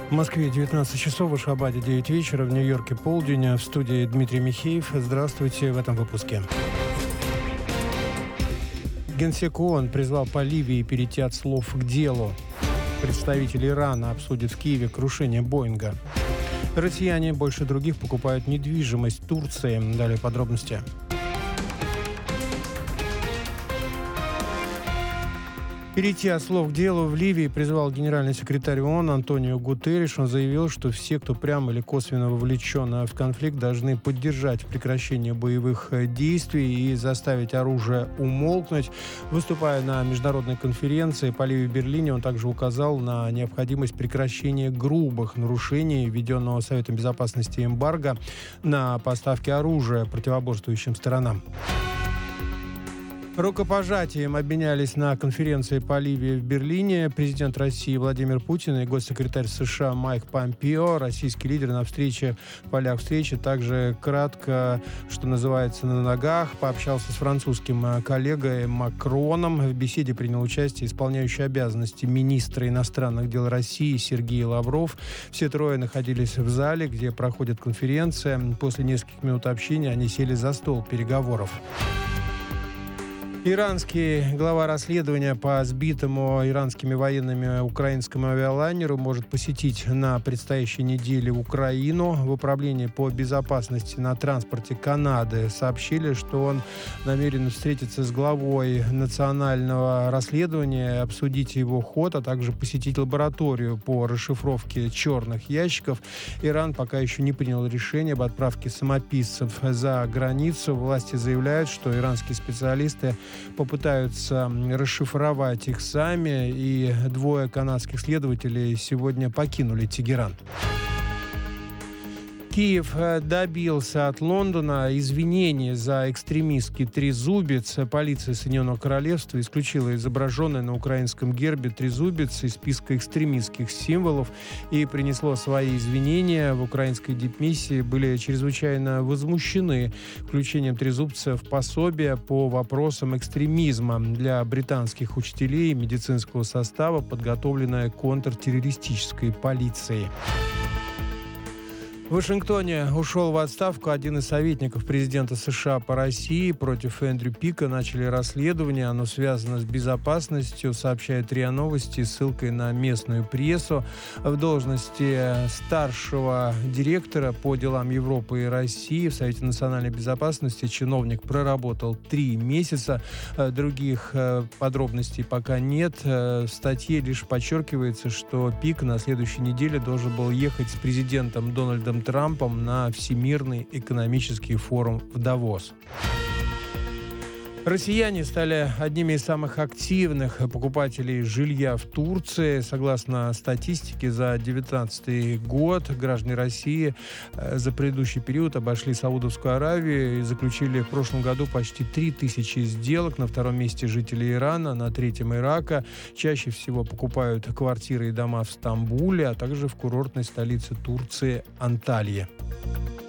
В Москве 19 часов, в Ашхабаде 9 вечера, в Нью-Йорке полдень. В студии Дмитрий Михеев. Здравствуйте в этом выпуске. Генсек ООН призвал по Ливии перейти от слов к делу. Представитель Ирана обсудит в Киеве крушение Боинга. Россияне больше других покупают недвижимость в Турции. Далее подробности. Перейти от слов к делу в Ливии призвал генеральный секретарь ООН Антонио Гутерриш. Он заявил, что все, кто прямо или косвенно вовлечен в конфликт, должны поддержать прекращение боевых действий и заставить оружие умолкнуть. Выступая на международной конференции по Ливии в Берлине, он также указал на необходимость прекращения грубых нарушений введенного Советом Безопасности эмбарго на поставки оружия противоборствующим сторонам. Рукопожатием обменялись на конференции по Ливии в Берлине президент России Владимир Путин и госсекретарь США Майк Помпео. Российский лидер на полях встречи также кратко, что называется, на ногах, пообщался с французским коллегой Макроном. В беседе принял участие исполняющий обязанности министра иностранных дел России Сергей Лавров. Все трое находились в зале, где проходит конференция. После нескольких минут общения они сели за стол переговоров. Иранский глава расследования по сбитому иранскими военными украинскому авиалайнеру может посетить на предстоящей неделе Украину. В управлении по безопасности на транспорте Канады сообщили, что он намерен встретиться с главой национального расследования, обсудить его ход, а также посетить лабораторию по расшифровке черных ящиков. Иран пока еще не принял решение об отправке самописцев за границу. Власти заявляют, что иранские специалисты попытаются расшифровать их сами, и двое канадских следователей сегодня покинули Тегеран. Киев добился от Лондона извинений за экстремистский трезубец. Полиция Соединенного Королевства исключила изображенный на украинском гербе трезубец из списка экстремистских символов и принесло свои извинения. В украинской дипмиссии были чрезвычайно возмущены включением трезубца в пособие по вопросам экстремизма для британских учителей и медицинского состава, подготовленное контртеррористической полицией. В Вашингтоне ушел в отставку один из советников президента США по России. Против Эндрю Пика начали расследование. Оно связано с безопасностью, сообщает РИА Новости с ссылкой на местную прессу. В должности старшего директора по делам Европы и России в Совете национальной безопасности чиновник проработал 3 месяца. Других подробностей пока нет. В статье лишь подчеркивается, что Пик на следующей неделе должен был ехать с президентом Дональдом Трампом на Всемирный экономический форум в Давос. Россияне стали одними из самых активных покупателей жилья в Турции. Согласно статистике, за 2019 год граждане России за предыдущий период обошли Саудовскую Аравию и заключили в прошлом году почти 3000 сделок. На втором месте жители Ирана, на третьем Ирака. Чаще всего покупают квартиры и дома в Стамбуле, а также в курортной столице Турции Анталии.